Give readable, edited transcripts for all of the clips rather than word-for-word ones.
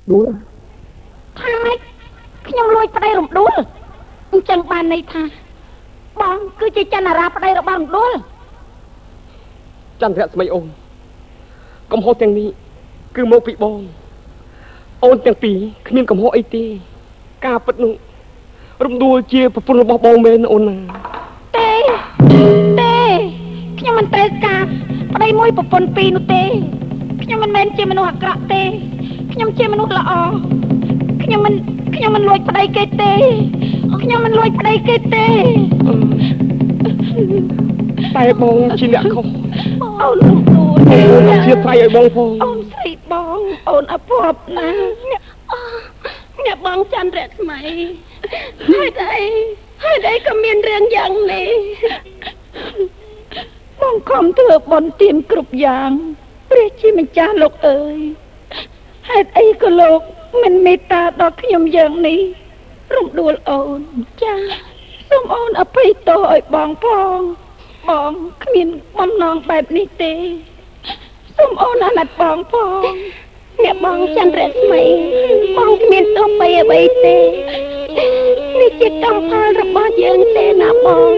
ដួលថាម៉េចខ្ញុំលួចប្តីរំដួលអញ្ចឹងបានន័យថាបងគឺជាចន្ទរាប្តីរបស់រំដួលចន្ទរស្មីអូនកំហុសទាំងនេះគឺមកពីបងអូនទាំងពីរគ្មានកំហុសអីទេការពិតនោះរំដួលជាប្រពន្ធរបស់បងមែនអូនណាទេខ្ញុំមិនត្រូវការប្តីមួយប្រពន្ធពីរនោះទេខ្ញុំមិនមែនជាមនុស្សអាក្រក់ទេខ្ញុំជាមនុស្សល្អខ្ញុំមិនលួចប្តីគេទេខ្ញុំមិនលួចប្តីគេទេតែបងជាអ្នកខុសអូនរំដួលជាថ្លៃឲ្យបងផងអូនស្រីបងអូនអភ័ព្វណាស់អ្នកបងចន្ទរស្មីហេតុអីក៏មានរឿងយ៉ាងនេះបងខំធ្វើបុណ្យទានគ្រប់យ៉ាងព្រះជាម្ចាស់លោកអើយហេតុអីក៏លោកមិនមេត្តាដល់ខ្ញុំយ៉ាងនេះរំដួលអូនចាសូមអូនអភ័យទោសឲ្យបងផងបងគ្មានបំណងបែបនេះទេសូមអូនអាណិតបងផងអ្នកបងចន្ទរស្មីបងគ្មានទោសបីអ្វីទេនេះជាកម្មផលរបស់យើងទេណាបង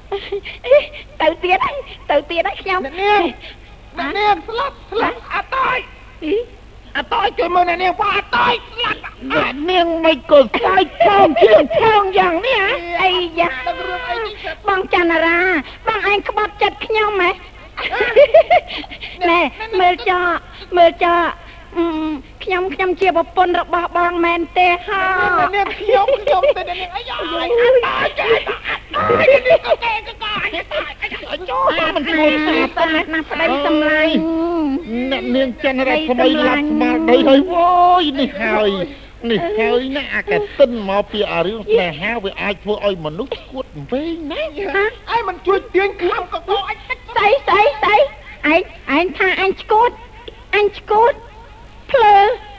ទៅទៀតហើយខ្ញុំអ្នកនាងស្លាប់អត់តើអត់តើជួយមើលអ្នកនាងផងអត់តើស្លាប់អ្នកនាងមិនក៏ស្ដាយផងជាផងយ៉ាងនេះអីយ៉ាបងចន្ទរាបងឯងក្បត់ចិត្តខ្ញុំហ៎ណែមើលចោខ្ញុំជាប្រពន្ធរបស់បងមែនទេហ៎អ្នកខ្ញុំទៅអ្នកនាងអីយ៉ាចូលមិនជួយតែណាប្តីសម្លាញ់អ្នកនាងចន្ទរាថ្មីឡាប់ស្មារតីហើយអូយនេះហើយណាអាកតិនមកពីអារឿងស្នេហាវាអាចធ្វើឲ្យមនុស្សឈួតវែងណាឯងមិនជួយទាញខំកកអញតិចស្អីឯងថាអញឈួតភ្លើ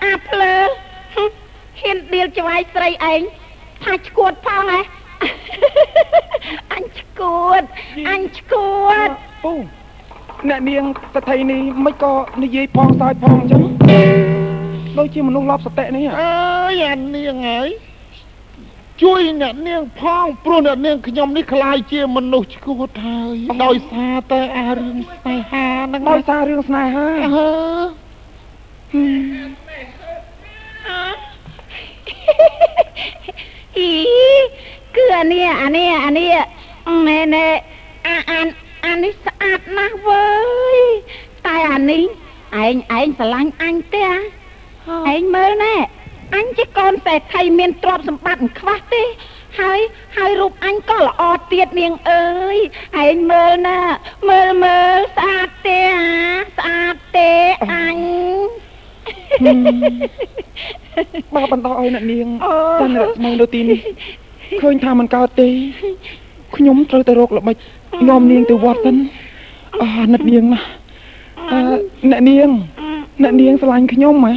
ហ៊ានដៀលច្វាយស្រីឯងថាឈួតផងហ៎អញឈួតអូអ្នកនាងសថីនេះមិនក៏និយាយផងសើចផងអញ្ចឹងដូចជាមនុស្សលប់សតិនេះអើយអានាងហើយជួយអ្នកនាងផងព្រោះអ្នកនាងខ្ញុំនេះខ្លាយជាមនុស្សឈួតហើយដោយសារតែអារឿងស្នេហាហ្នឹងដោយសាររឿងស្នេហាគឺអានេះណែអានេះស្អាតណាស់វើយតែអានេះឯងស្រឡាញ់អញទេឯងមើលណែអញជាកូនសេដ្ឋីមានទ្រព្យសម្បត្តិមិនខ្វះទេហើយរូបអញក៏ល្អទៀតនាងអើយឯងមើលណាមើលស្អាតទេអញមកបន្តឲ្យអ្នកនាងចាន់រស្មីនៅទីនេះឃើញថាមិនកើតទេខ្ញុំត្រូវទៅរកល្បិចនាំនាងទៅវត្តសិនអ្នកនាងណាអ្នកនាងស្រឡាញ់ខ្ញុំហ៎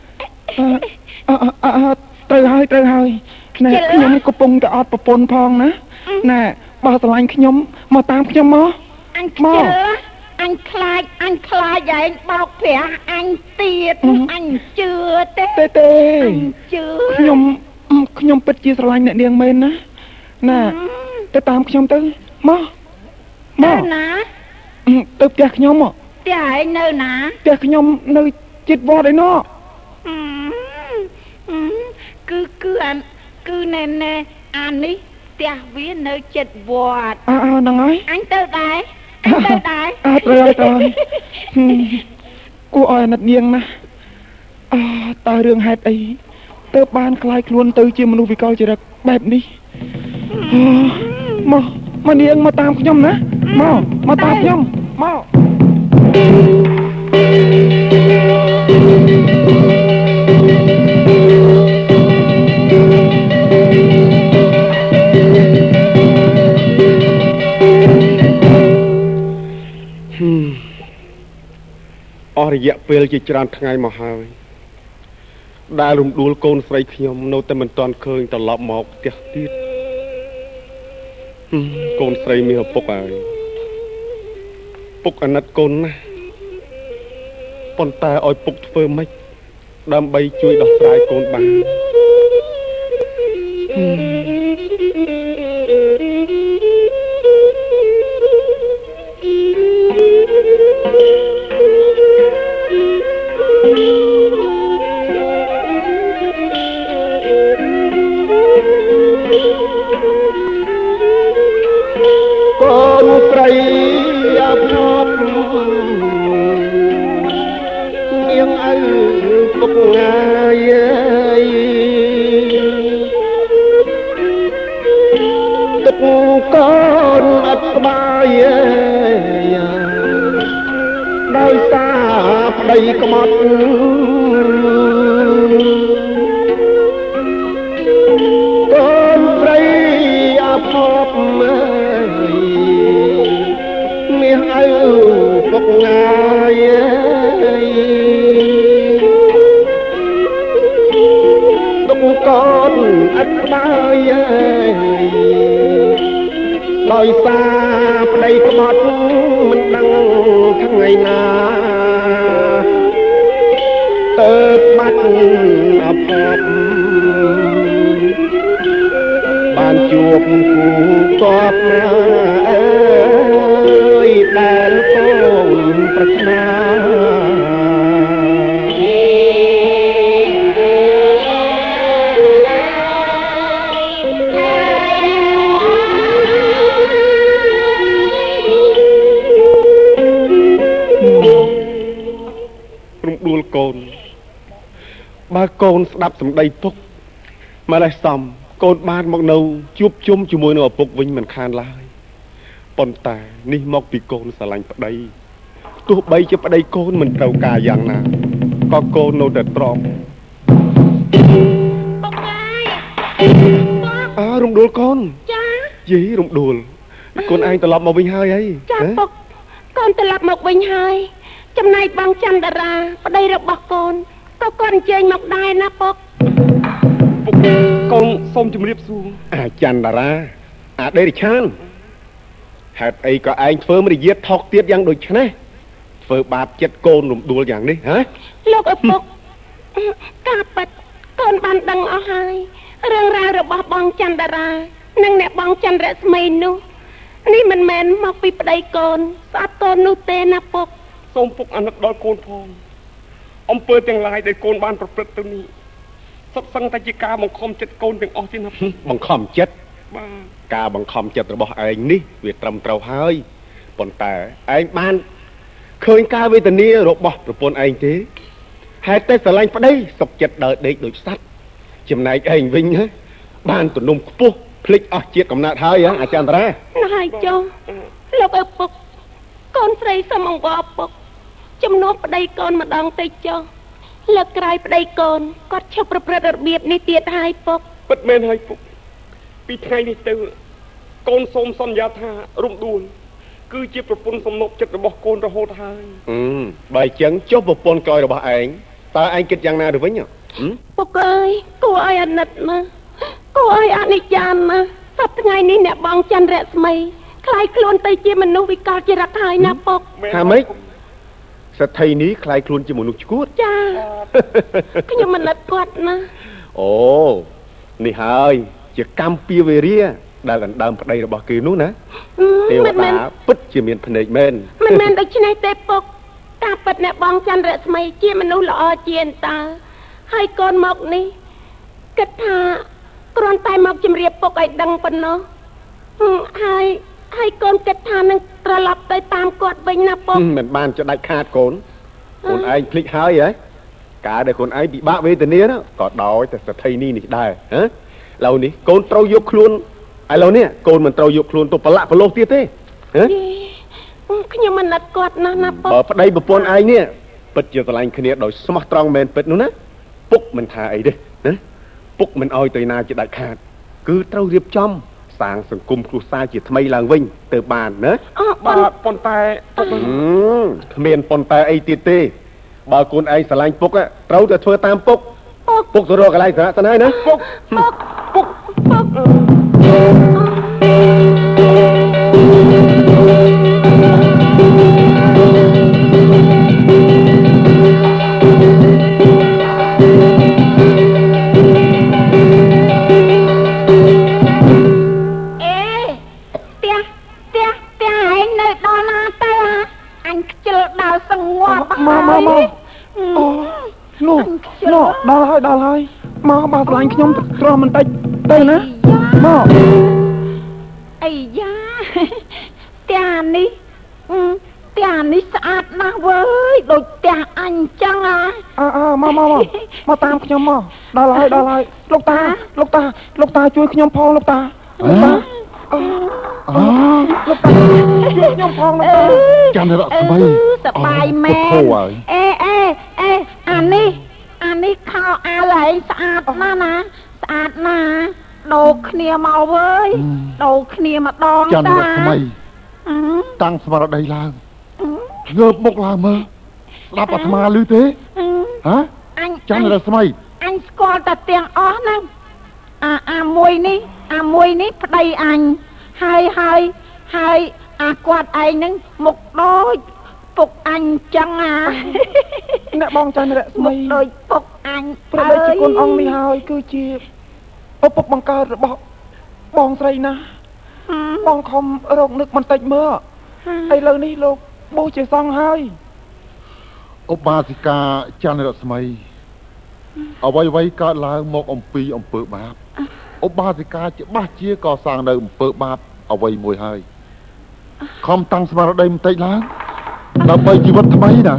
ត្រូវហើយណែខ្ញុំកំពុងតែអត់ប្រពន្ធផងណាណែបើស្រឡាញ់ខ្ញុំមកតាមខ្ញុំមកអញខ្ជិលអញខ្លាចឯងបោកប្រាស់អញទៀតអញជឿទេអញជឿខ្ញុំពិតជាស្រឡាញ់អ្នកនាងមែនណាណាទៅតាមខ្ញុំទៅមកណាទៅផ្ទះខ្ញុំមកផ្ទះឯងនៅណាផ្ទះខ្ញុំនៅជិតវត្តឯណោះគឺណែអានេះផ្ទះវានៅជិតវត្តហ្នឹងហើយអញទៅដែរត្រូវគួរឲ្យអាណិតនាងណាតើរឿងហេតុអីទើបបានคล้ายខ្លួនទៅជាមនុស្សវិកលចរិតបែបនេះមកនាងមកតាមខ្ញុំណាមកតាមខ្ញុំមកអស់រយៈពេលជាច្រើនថ្ងៃមកហើយដែលរំដួលកូនស្រីខ្ញុំនៅតែមិនទាន់ឃើញត្រឡប់មកផ្ទះទៀតកូនស្រីមានឪពុកហើយពុកអាណិតកូនណាស់ប៉ុន្តែឲ្យពុកធ្វើម៉េចដើម្បីជួយដោះស្រាយកូនបានកូនស្រីអាប់ណប់នាងឪពុកងាយទឹកកូនអត់ក្បាយដោយសារប្តីក្បត់កូនស្រីអាប់ណប់មាសឪពុកងាយទុកកូនអត់ក្បាយដោយសារប្តីក្បត់មិនដឹងថ្ងៃណាទៅបាត់អភ័ព្វបានជួបគូកប់ណាប្រាថ្នារំដួលកូនបើកូនស្ដាប់សម្ដីពុកម្លេះសំកូនបានមកនៅជួបជុំជាមួយនឹងឪពុកវិញមិនខានឡើយប៉ុន្តែនេះមកពីកូនស្រឡាញ់ប្តីទោះបីជាប្តីកូនមិនត្រូវការយ៉ាងណាក៏កូននៅតែទ្រាំពុកហើយរំដួលកូនចាយីរំដួលកូនឯងត្រឡប់មកវិញហើយអីចាពុកកូនត្រឡប់មកវិញហើយចំណែកបងច័ន្ទតារាប្តីរបស់កូនក៏គាត់អញ្ជើញមកដែរណាពុកកូនសូមជម្រាបសួរច័ន្ទតារាដេរិឆានហេតុអីក៏ឯងធ្វើមរិយាថោកទៀតយ៉ាងដូចនេះធ្វើបាបចិត្តកូនរំដួលយ៉ាងនេះហ៎លោកឪពុកការពិតកូនបានដឹងអស់ហើយរឿងរ៉ាវរបស់បងច័ន្ទតារានិងអ្នកបងច័ន្ទរស្មីនោះនេះមិនមែនមកពីប្តីកូនស្អប់កូននោះទេណាពុកសូមពុកអាណិតដល់កូនផងអំពើទាំងឡាយដែលកូនបានប្រព្រឹត្តទៅនេះសុទ្ធសឹងតែជាការបង្ខំចិត្តកូនទាំងអស់ទេណាបង្ខំចិត្តបាទការបង្ខំចិត្តរបស់ឯងនេះវាត្រឹមត្រូវហើយប៉ុន្តែឯងបានឃើញការវេទនារបស់ប្រពន្ធឯងទេហេតុតែស្រឡាញ់ប្តីសុខចិត្តដើរដេកដូចសត្វចំណែកឯងវិញណាបានទំនុំខ្ពស់ភ្លេចអស់ជាតិកំណត់ហើយអាចារ្យតារាហើយចុះលោកឪពុកកូនស្រីសុំអង្វរឪពុកជំនួសប្តីកូនម្ដងទៅចុះលើកក្រោយប្តីកូនគាត់ឈប់ប្រព្រឹត្តរបៀបនេះទៀតហើយពុកពិតមែនហើយពុកពីថ្ងៃនេះទៅកូនសូមសន្យាថារំដួលគឺជាប្រពន្ធសំណុកចិត្តរបស់កូនរហូតហើយបើអញ្ចឹងចុះប្រពន្ធក្រោយរបស់ឯងតើឯងគិតយ៉ាងណាទៅវិញពុកអើយគួរឲ្យអាណិតណាគួរឲ្យអនិច្ចាណាសប្តាហ៍ថ្ងៃនេះអ្នកបងច័ន្ទរស្មីคล้ายខ្លួនទៅជាមនុស្សវិកលចរិតហើយណាពុកថាម៉េចសទ្ធិនេះคล้ายខ្លួនជាមនុស្សឈួតចាខ្ញុំអាណិតគាត់ណាអូនេះហើយជាកម្មពៀវេរាដែលដណ្ដើមប្តីរបស់គេនោះណាទេវតាពិតជាមានភ្នែកមែនមិនមែនដូច្នេះទេពុកការពិតអ្នកបងច័ន្ទរស្មីជាមនុស្សល្អជាអន្តើហើយកូនមកនេះគិតថាគ្រាន់តែមកជម្រាបពុកឲ្យដឹងប៉ុណ្ណោះហើយកូនគិតថានឹងត្រឡប់ទៅតាមគាត់វិញណាពុកមិនបានចដាច់ខាតកូនឯងភ្លេចហើយហ៎ការដែលកូនឯងពិបាកវេទនាក៏ដោយតែសទ្ធិនេះដែរហ៎ឥឡូវនេះកូនត្រូវយកខ្លួនឥឡូវនេះកូនមិនត្រូវយកខ្លួនទៅប្រឡាក់ប្រឡោះទៀតទេហ៎ខ្ញុំអាណិតគាត់ណាស់ណាពុកបើប្តីប្រពន្ធឯងនេះពិតជាស្រឡាញ់គ្នាដោយស្មោះត្រង់មែនពិតនោះណាពុកមិនថាអីទេណាពុកមិនអោយទៅណាជាដាច់ខាតគឺត្រូវរៀបចំសាងសង្គមគ្រួសារជាថ្មីឡើងវិញទៅបានណាបាទប៉ុន្តែពុកគ្មានប៉ុន្តែអីទៀតទេបើកូនឯងស្រឡាញ់ពុកត្រូវតែធ្វើតាមពុកទៅរកកន្លែងស្នាក់ស្នាយណាពុកដល់ហើយមកបើស្លាញ់ខ្ញុំត្រង់បន្តិចទៅណាមកអីយ៉ាផ្ទះនេះស្អាតណាស់វើយដូចផ្ទះអញចឹងមកតាមខ្ញុំមកដល់ហើយលោកតាជួយខ្ញុំផងលោកតាជួយខ្ញុំផងលោកតាចាំរកស្បីសបាយមែនអេអានេះខោអាវឯងស្អាតណាស់ណាស្អាតណាស់ដូរគ្នាមកវើយដូរគ្នាម្ដងចាំរកស្បីតាំងស្មារតីឡើងងើបមុខឡើងមើលស្ដាប់អាត្មាឮទេហ៎ចាំរកស្បីអញស្គាល់តែទាំងអស់ហ្នឹងអាមួយនេះប្តីអញហើយអាគាត់ឯងហ្នឹងមុខដូចពុកអញចឹងអ្នកបងច័ន្ទរស្មីដូចពុកអញប្របីជាគុណអង្គនេះហើយគឺជាឪពុកបង្កើតរបស់បងស្រីណាបងខំរកនឹកបន្តិចមើលឥឡូវនេះលោកបោះជាសង្ឃហើយឧបាសិកាច័ន្ទរស្មីអ្វីៗកើតឡើងមកអំពីអំពើបាបឧបាសិកាច្បាស់ជាកសាងនៅអំពើបាបអ្វីមួយហើយខំតាំងស្មារតីបន្តិចឡើងដើម្បីជីវិតថ្មីណា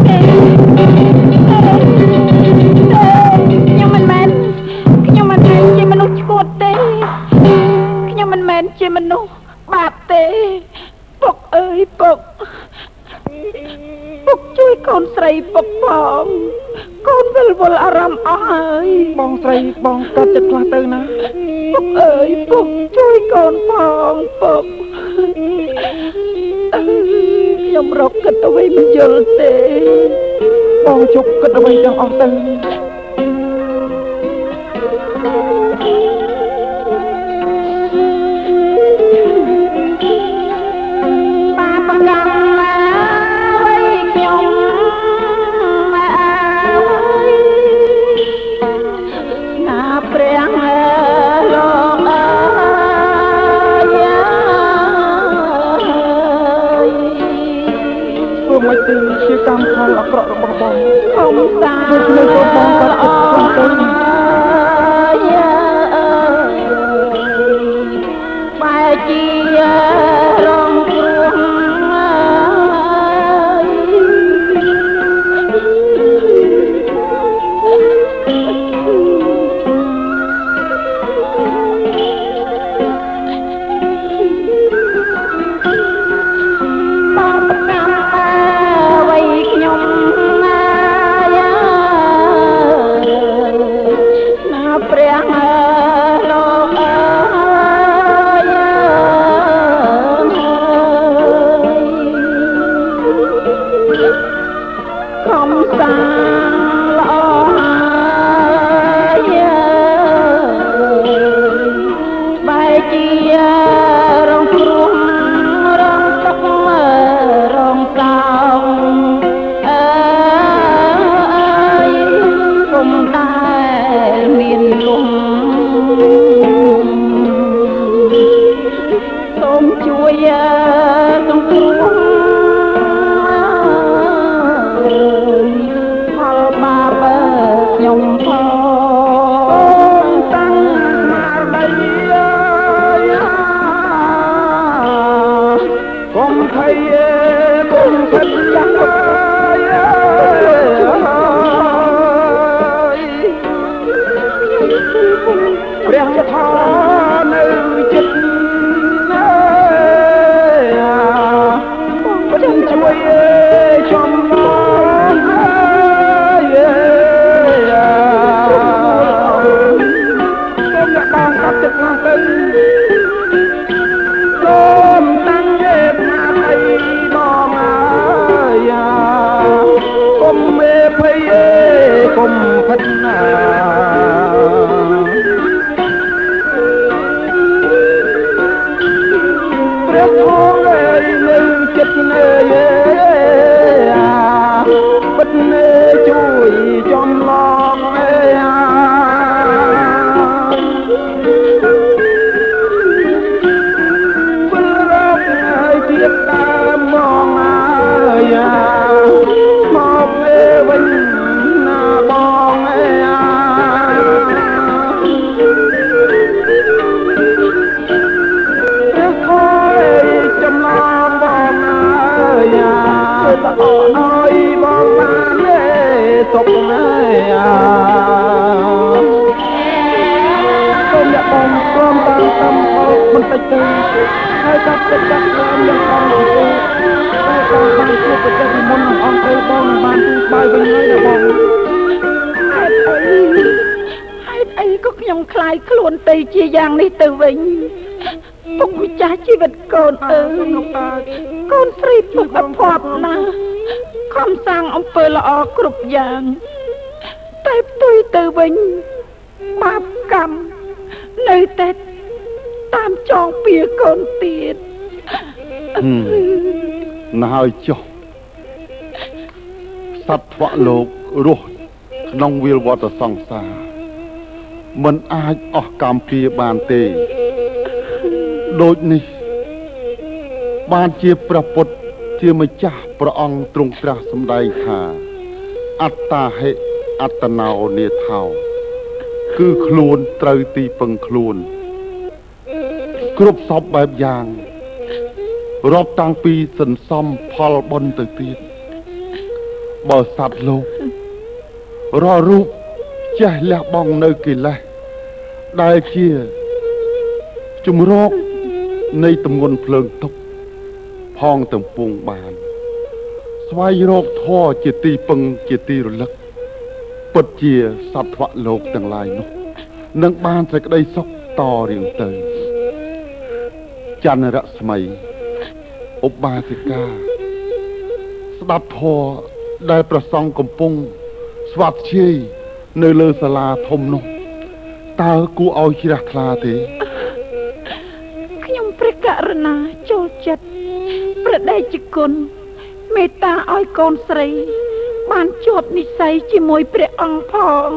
ខ្ញុំមិនមែនជាមនុស្សឈួតទេខ្ញុំមិនមែនជាមនុស្សបាបទេពុកអើយពុកជួយកូនស្រីពុកផងកូនវិលវល់អារម្មណ៍អស់ហើយបងស្រីបងកាត់ចិត្តខ្លះទៅណាពុកអើយពុកជួយកូនផងពុកខ្ញុំរកគិតអ្វីមិនយល់ទេបងជប់គិតអ្វីទាំងអស់ទៅមិនទីជាកម្មផលអាក្រក់របស់បងខំសានៅកូនបងក៏ចិត្តខ្លួនទៅបែរជារងគ្រោះជាយ៉ាងនេះទៅវិញពុកម្ចាស់ជីវិតកូនអើយកូនស្រីពុកអភ័ព្វណាស់ខំសាងអំពើល្អគ្រប់យ៉ាងតែផ្ទុយទៅវិញបាបកម្មនៅតែតាមចងពៀកូនទៀតណាស់ហើយចុះសត្វធ្វក់លោករស់ក្នុងវាលវដ្តសង្សារមិនអាចអស់កម្មពៀបានទេដូចនេះបានជាព្រះពុទ្ធជាម្ចាស់ព្រះអង្គទ្រង់ត្រាស់សម្ដែងថាអត្តាហិអត្តណោនេថោគឺខ្លួនត្រូវទីពឹងខ្លួនគ្រប់សពបែបយ៉ាងរាប់តាំងពីសន្សំផលបុណ្យទៅទៀតបើសត្វលោករាល់រូបចេះលះបង់នៅកិលេសដែលជាជំរកនៃទម្ងន់ភ្លើងទុក្ខផងទាំងពួងបានស្វែងរកធម៌ជាទីពឹងជាទីរលឹកពិតជាសត្វលោកទាំងឡាយនោះនឹងបានសេចក្តីសុខតរៀងទៅចន្ទរស្មីឧបាសិកាស្ដាប់ធម៌ដែលព្រះសង្ឃកំពុងស្វាធ្យាយនៅលើសាលាធំនោះតើគួរឲ្យជ្រះថ្លាទេខ្ញុំព្រះករុណាចូលចិត្តព្រះដេចគុណមេត្តាឲ្យកូនស្រីបានជាប់និស្ស័យជាមួយព្រះអង្គផង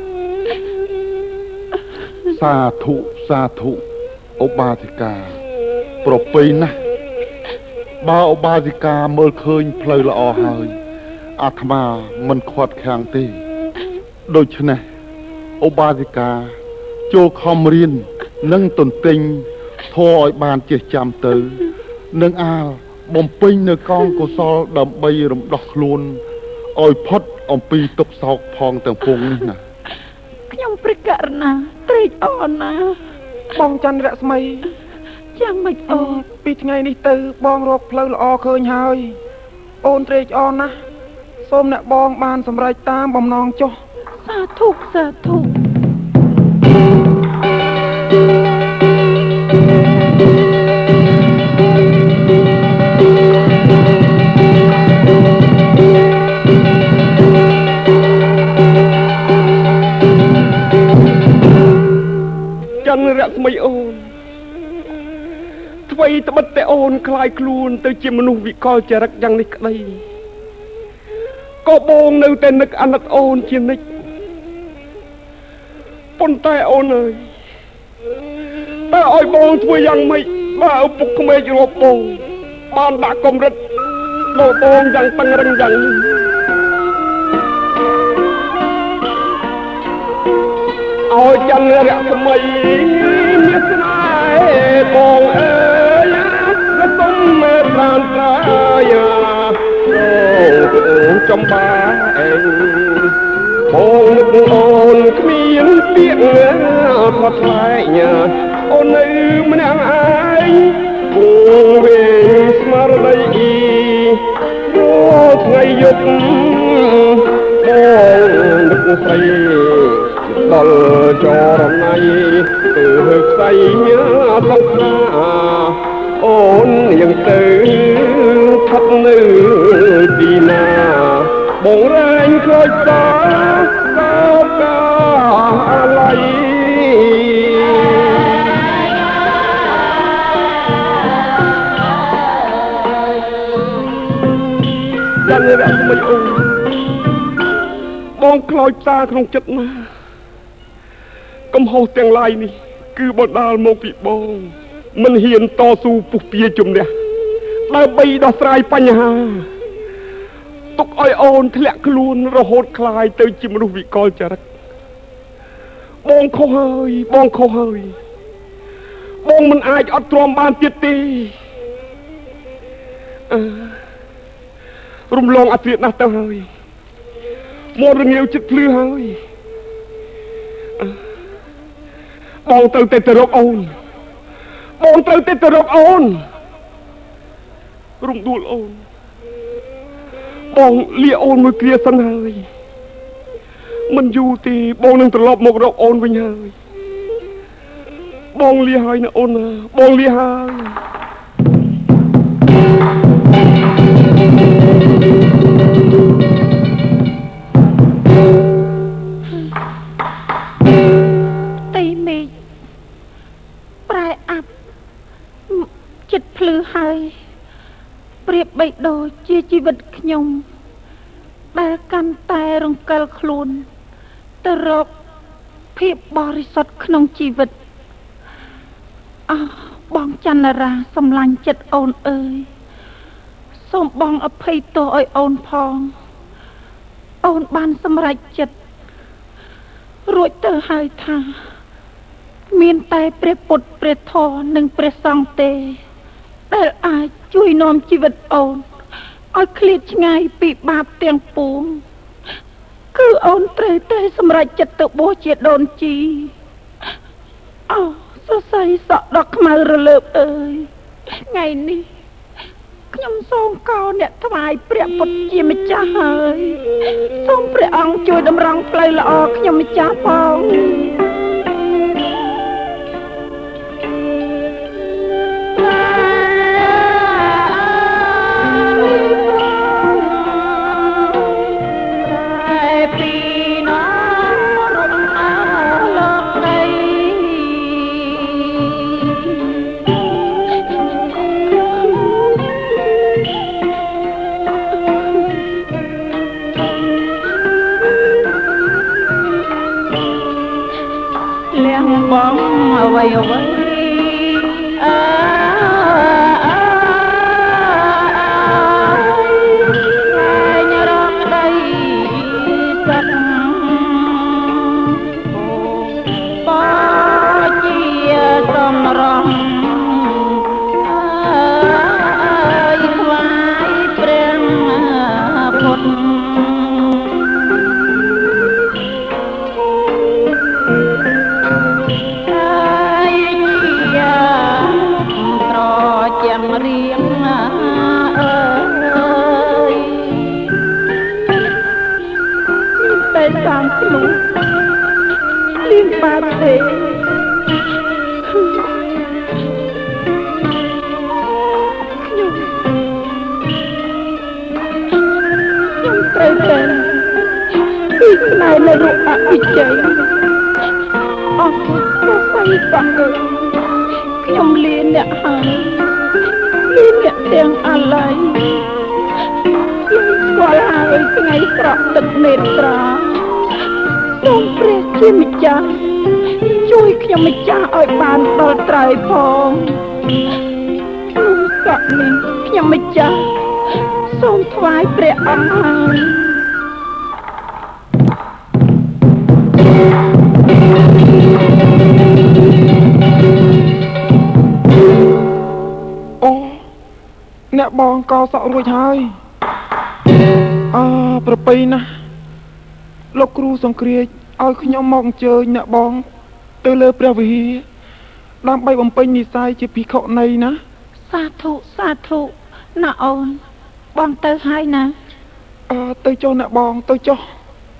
សាធុសាធុឧបាសិកាប្រពៃណាស់បើឧបាសិកាមើលឃើញផ្លូវល្អហើយអាត្មាមិនខាត់ខាំងទេដូច្នេះឧបាសិកាចូលខំរៀននិងទន្ទិញធម៌ឲ្យបានចេះចាំទៅនឹងអាលបំពេញនៅកងកុសលដើម្បីរំដោះខ្លួនឲ្យផុតអំពីទុក្ខសោកផងទាំងពួងនេះណាខ្ញុំព្រះករុណាត្រេកអរណាស់បងចន្ទរស្មីយ៉ាងម៉េចអូនពីថ្ងៃនេះទៅបងរកផ្លូវល្អឃើញហើយអូនត្រេកអរណាស់សូមអ្នកបងបានសម្រេចតាមបំណងចុះសាធុសាធុចន្ទរស្មីអូនអ្វីត្បិតតែអូនคล้ายខ្លួនទៅជាមនុស្សវិកលចរិតយ៉ាងនេះក្តីក៏បងនៅតែនឹកអាណិតអូនជានិច្ចប៉ុន្តែអូនអើយតើឲ្យបងធ្វើយ៉ាងម៉េចបើឪពុកក្មេករាប់បងបានដាក់កម្រិតដល់បងយ៉ាងតឹងរឹងយ៉ាងនេះឲ្យចន្ទរស្មីមានស្នេហ៍បងអើយសុំមេត្រានត្រាយាអូនចំបាបងនឹកអូនគ្មានពាក្យផុតថ្លែងអូននៅម្នាក់ឯងគង់វេស្មារតីរាល់ថ្ងៃយប់បងនឹកស្រីដល់ចរណៃទៅខ្សែញើសង្ខាអូនយ៉ាងទៅផុតនៅទីណាបងរែងខ្លោចតាកោកាអាឡ័យយ៉ាងនេះអត់មិនអូនបងខ្លោចតាក្នុងចិត្តណាកំហុសទាំងឡាយនេះគឺបណ្ដាលមកពីបងមិនហ៊ានតស៊ូពុះពៀជំនះដើម្បីដោះស្រាយបញ្ហាទុកឲ្យអូនធ្លាក់ខ្លួនរហូតคลายទៅជាមនុស្សវិកលចរិតបងខុសហើយបងខុសហើយបងមិនអាចអត់ទ្រាំបានទៀតទេរំលងអធិរាជណាស់ទៅហើយមករងាវចិត្តភ្លឺហើយបងត្រូវទៅរកអូនបងត្រូវទៅរកអូនរំដួលអូនបងលាអូនមួយគ្រាសិនហើយមិនយូរទេបងនឹងត្រឡប់មករកអូនវិញហើយបងលាហើយណាអូនណាបងលាហើយទីមេឃប្រែអាប់ចិត្តភ្លឺហើយប្រៀបបីដូចជាជីវិតខ្ញុំដែលកាន់តែរង្កិលខ្លួនទៅរកភាពបរិសុទ្ធក្នុងជីវិតបងចន្ទរាសម្លាញ់ចិត្តអូនអើយសូមបងអភ័យទោសឲ្យអូនផងអូនបានសម្រេចចិត្តរួចទៅហើយថាមានតែព្រះពុទ្ធព្រះធម៌និងព្រះសង្ឃទេដែលអាចជួយនាំជីវិតអូនឲ្យឃ្លាតឆ្ងាយពីបាបទាំងពួងគឺអូនត្រូវតែសម្រេចចិត្តទៅបួសជាដូនជីអូសរសៃសក់ដ៏ខ្មៅរលើបអើយថ្ងៃនេះខ្ញុំសូមកោអ្នកថ្វាយព្រះពុទ្ធជាម្ចាស់ហើយសូមព្រះអង្គជួយតម្រង់ផ្លូវល្អខ្ញុំម្ចាស់ផងបងអ្វីអ្វីញរកក្តីសឹកបជាសំរងថ្វាយព្រះពុទ្ធរៀងអើយតែសាងខ្លួនលៀងបាបទេខ្ញុំត្រូវតែពីស្នេហ៍នៅរូបអវិជ័យអស់ប្រស័យសង្ឃខ្ញុំលៀនអ្នកហើយអ្នកទាំងអាឡ័យខ្ញុំស្គាល់ហើយថ្ងៃស្រក់ទឹកមេត្រាសូមព្រះជាម្ចាស់ជួយខ្ញុំម្ចាស់ឲ្យបានដល់ត្រៃផងក្នុងសក់នេះខ្ញុំម្ចាស់សូមថ្វាយព្រះអង្គហើយអ្នកបងក៏សក់រួចហើយប្រពៃណាស់លោកគ្រូសង្គ្រាចឲ្យខ្ញុំមកអញ្ជើញអ្នកបងទៅលើព្រះវិហារដើម្បីបំពេញនិស្ស័យជាភិក្ខុនីណាសាធុសាធុណាអូនបងទៅហើយណាទៅចុះអ្នកបងទៅចុះ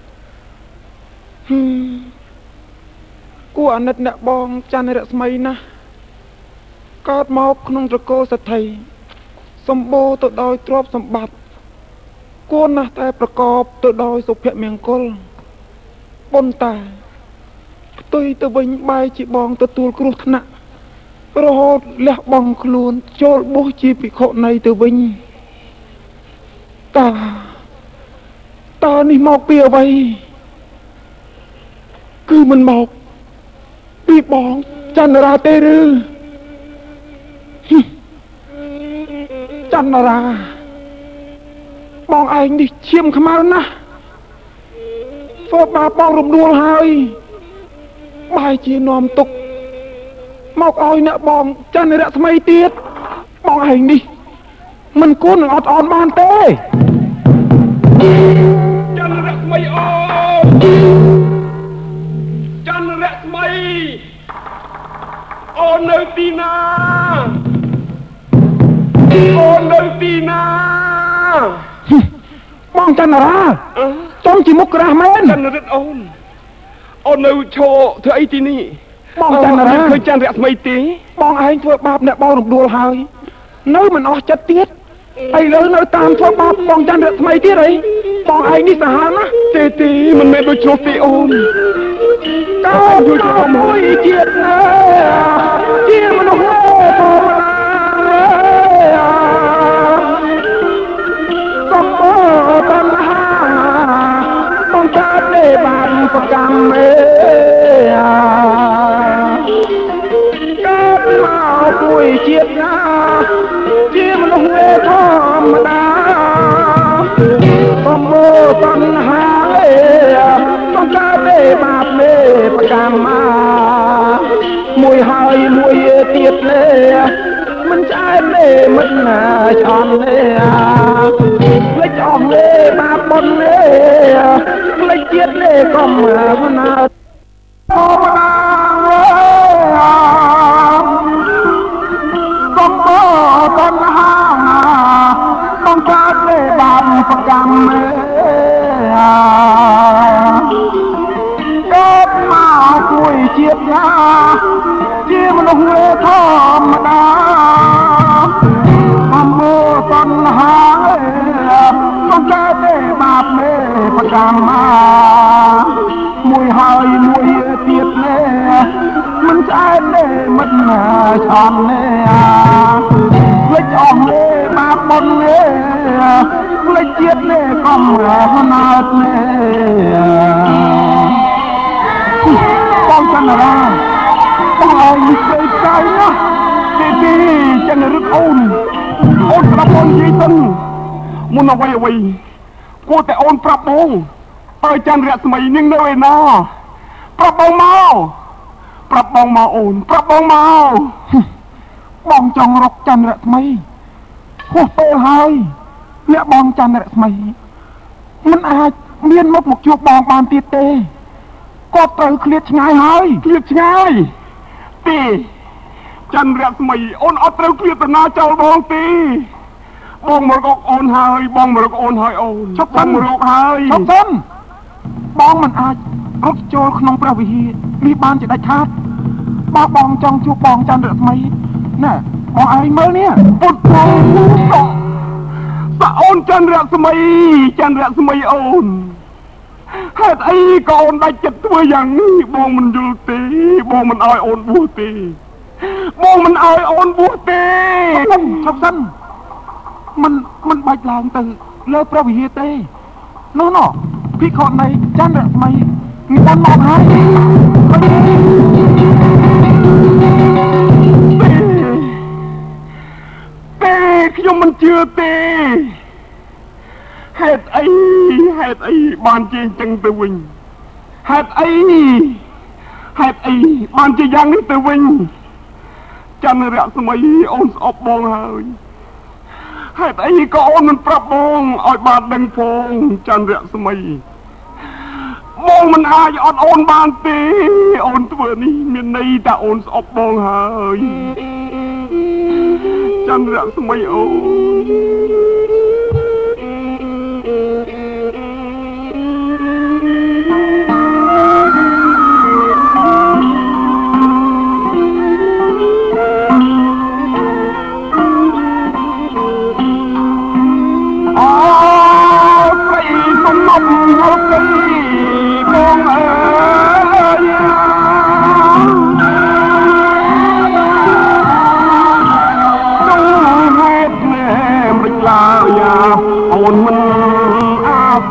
គួរអាណិតអ្នកបងច័ន្ទរស្មីណាស់កើតមកក្នុងត្រកូលសេដ្ឋីសម្បូរទៅដោយទ្រព្យសម្បត្តិគួរណាស់តែប្រកបទៅដោយសុភមង្គលប៉ុន្តែផ្ទុយទៅវិញបែរជាបងទទួលគ្រោះថ្នាក់រហូតលះបង់ខ្លួនចូលបួសជាភិក្ខុនីទៅវិញតើនេះមកពីអ្វីគឺមិនមកពីបងចន្ទរាទេឬចន្ទរាបងឯងនេះឈាមខ្មៅណាស់ធ្វើបាបបងរំដួលហើយបែរជានាំទុកមកឲ្យអ្នកបងចន្ទរស្មីទៀតបងឯងនេះមិនគួរនឹងអត់អន់បានទេចន្ទរស្មីអូចន្ទរស្មីអូននៅទីណាអូននៅទីណាបងចន្ទរាចង់ជាមុខក្រាស់មែនចន្ទរិទ្ធអូននៅឈរធ្វើអីទីនេះបងចន្ទរាឃើញចន្ទរស្មីទេបងឯងធ្វើបាបអ្នកបងរំដួលហើយនៅមិនអស់ចិត្តទៀតឥឡូវនៅតាមធ្វើបាបបងចន្ទរស្មីទៀតអីបងឯងនេះសាហាវណាស់ទេមិនមែនដូចជ្រុះទេអូនកោយយកទៅមួយជាតិណាជាមនុស្សធម្មតាកំបោតណ្ហាបងកើតទេបានប្រកម្មកើតមកមួយជាតិណាជាមនុស្សធម្មតាកំបោតណ្ហាប្រកម្មមាមួយហើយមួយទៀតលេមិនឆ្អែតទេមិនណាឆ្អន់ទេផ្លេចអស់ទេបាបបុណ្យទេផ្លេចជាតិទេកុំណាអូណាកុំបនហាต้องการទេបាបប្រកម្មកើតមកជួយជាតិណាជាមនុស្សធម្មតាអំមោសន្ហាต้องកើតទេបាបមេប្រកម្មមួយហើយមួយទៀតទេមិនឆ្អែតទេមិនឆន់ទេភ្លេចអស់ទេបាបបុណ្យទេភ្លេចជាតិទេកុំណើតទេបងចន្ទរាបងឲ្យស្រីស្រីណាទីចឹងរឹកអូនប្រាប់បងនិយាយទៅមុនអ្វីគួរតែអូនប្រាប់បងឲ្យចន្ទរស្មីនាងនៅឯណាប្រាប់បងមកអូនប្រាប់បងមកបងចង់រកចន្ទរស្មីហួសពេលហើយអ្នកបងចន្ទរស្មីមិនអាចមានមកជួបបងបានទៀតទេគាត់ត្រូវឃ្លាតឆ្ងាយហើយឃ្លាតឆ្ងាយទេចន្ទរស្មីអូនអត់ត្រូវឃ្លាតទៅណាចោលបងទេបងមករកអូនហើយបងមករកអូនហើយអូនឈប់សិនមករកហើយឈប់សិនបងមិនអាចរត់ចូលក្នុងព្រះវិហារនេះបានជាដាច់ខាតបើបងចង់ជួបបងចន្ទរស្មីណាបងឯងមើលនេះពុតបងអូនចន្ទរស្មីអូនហេតុអីក៏អូនដាច់ចិត្តធ្វើយ៉ាងនេះបងមិនយល់ទេបងមិនឲ្យអូនបួសទេបងមិនឲ្យអូនបួសទេឈប់សិនមិនបាច់ឡើងទៅលើព្រះវិហារទេនោះភិក្ខុនៃចន្ទរស្មីនេះបានមកហើយទេខ្ញុំមិនជឿទេហេតុអីបានជាអញ្ចឹងទៅវិញហេតុអីបានជាយ៉ាងនេះទៅវិញចន្ទរស្មីអូនស្អប់បងហើយហេតុអីក៏អូនមិនប្រាប់បងឲ្យបានដឹងផងចន្ទរស្មីបងមិនអាចអត់អូនបានទេអូនធ្វើនេះមានន័យថាអូនស្អប់បងហើយចន្ទរស្មីអូនអូនមិនអាប់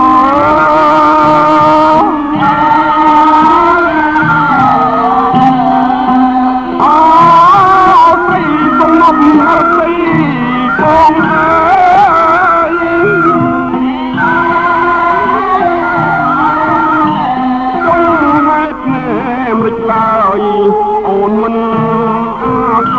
ត្រីសំណប់អត្រីបងអើយចង់ម៉ែភ្នែមរិចឡើយអូនមិនអាប់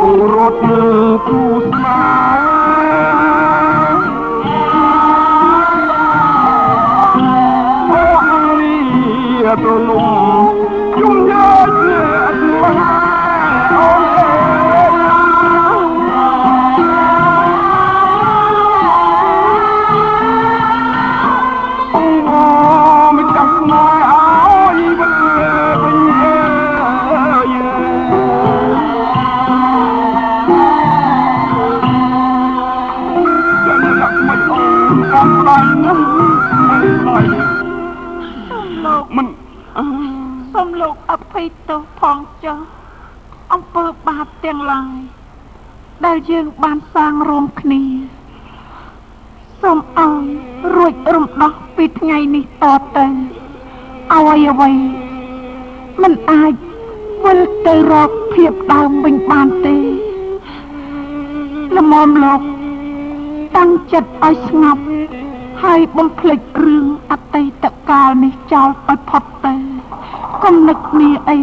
រត់គូស្មាទៅលំយំយ៉ាជាស្មាអូនមិនចាំស្មាឲ្យវិលវិញចាំដាក់មិនអូនកំដៃនោះមិនសូមលោកអភ័យទោសផងចុះអំពើបាបទាំងឡាយដែលយើងបានសាងរួមគ្នាសូមឲ្យរួចរំដោះពីថ្ងៃនេះតទៅអ្វីមិនអាចវិលទៅរកភាពដើមវិញបានទេល្មមលោកតាំងចិត្តឲ្យស្ងប់ហើយបំភ្លេចរឿងអតីតកាលនេះចោលឲ្យផុតទៅកុំនឹកគ្នាអី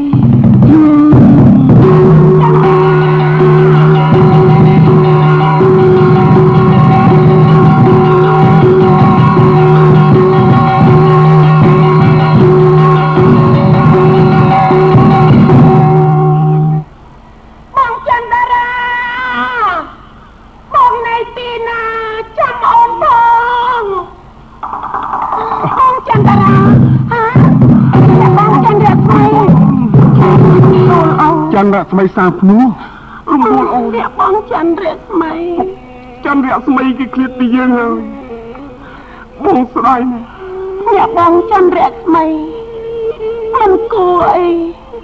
ចន្ទរស្មីសាភ្នោះរំដួលអូនអ្នកបងចន្ទរស្មីគេឃ្លាតពីយើងហើយបងស្ដាយណាស់អ្នកបងចន្ទរស្មីមិនគួរអី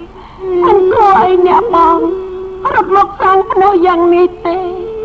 អ្នកបងរត់មកសាងភ្នោះយ៉ាងនេះទេ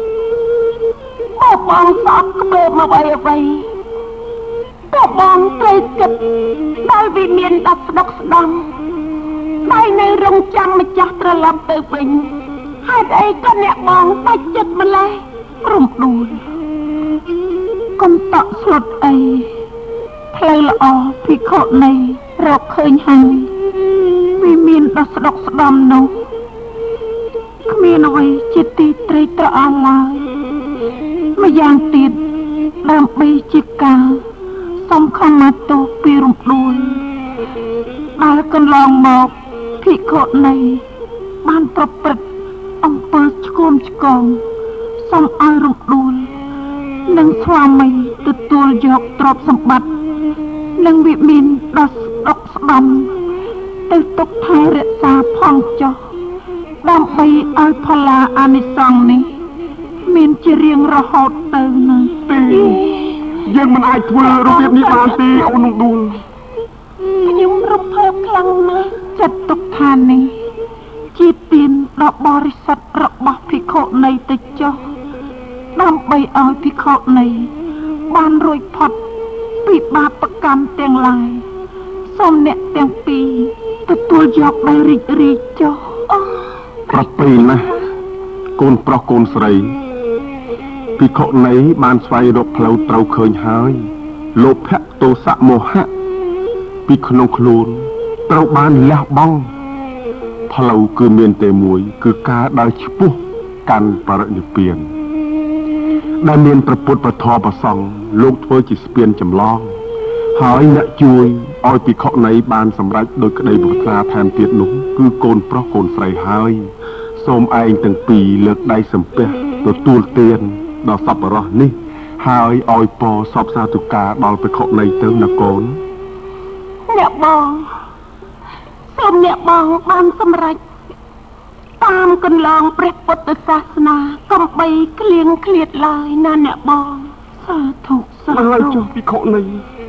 បងស្អប់ក្បេបមកអ្វីតែបងត្រូវគិតដល់វិមានដល់ស្ដុកស្ដំហើយនៅរងចាំម្ចាស់ត្រឡប់ទៅវិញហេតុអីក៏អ្នកបងបាច់ចិត្តម្លេះរំដួលកុំតក់ស្លុតអីផ្លូវល្អភិក្ខុនីរកឃើញហើយវាមានដល់ស្ដុកស្ដំនោះគ្មានអ្វីជាទីត្រេកត្រអាលឡើយម្យ៉ាងទៀតដើម្បីជាការសំខាន់មកទោសពីរំដួលដែលកន្លងមកភិក្ខុនីបានប្រព្រឹត្តអំពើឆ្កួនឆ្កងសូមឲ្យរំដួលនិងស្វាមីទទួលយកទ្រព្យសម្បត្តិនិងវិមានដល់ស្ដុកស្ដំទៅទុកថែរក្សាផងចុះដើម្បីឲ្យផល្លាអានិសង្សនេះមានជារៀងរហូតទៅនឹងទេយើងមិនអាចធ្វើរបៀបនេះបានទេអូនរំដួលខ្ញុំរំភើបខ្លាំងណាស់ចិត្តទុកថានេះជាទានដ៏បរិសុទ្ធរបស់ភិក្ខុនីទៅចុះដើម្បីឲ្យភិក្ខុនីបានរួចផុតពីបាបកម្មទាំងឡាយសូមអ្នកទាំងពីរទទួលយកដោយរីករាយចុះប្រពៃណាស់កូនប្រុសកូនស្រីភិក្ខុនីបានស្វែងរកផ្លូវត្រូវឃើញហើយលោភៈទោសៈមោហៈពីក្នុងខ្លួនត្រូវបានលះបង់ផ្លូវគឺមានតែមួយគឺការដើរឆ្ពោះកាន់បរិនិព្វានដែលមានព្រះពុទ្ធពធប្រសង្ឃលោកធ្វើជាស្ពានចម្លងហើយអ្នកជួយឲ្យភិក្ខុនីបានសម្រេចដោយក្តីប្រាថ្នាថែមទៀតនោះគឺកូនប្រុសកូនស្រីហើយសូមឯងទាំងពីរលើកដៃសំពះទទួលទានដល់សប្បុរសនេះហើយឲ្យពរសពសាធុការដល់ភិក្ខុនីទៅណាកូនអ្នកបងសូមអ្នកបងបានសម្រេចតាមកន្លងព្រះពុទ្ធសាសនាកុំបីក្លៀងឃ្លាតឡើយណាអ្នកបងសាធុហើយចុះភិក្ខុនី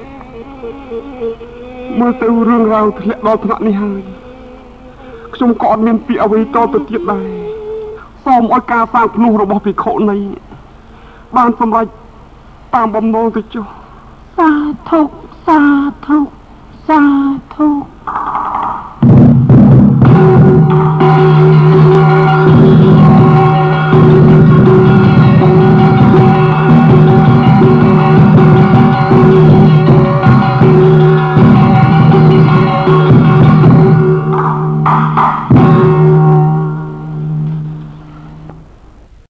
មើលទៅរឿងរ៉ាវធ្លាក់ដល់ថ្នាក់នេះហើយខ្ញុំក៏អត់មានពាក្យអ្វីតទៅទៀតដែរសូមឲ្យការសាងភ្នោះរបស់ភិក្ខុនីបានសម្រេចតាមបំណងទៅចុះសាធុ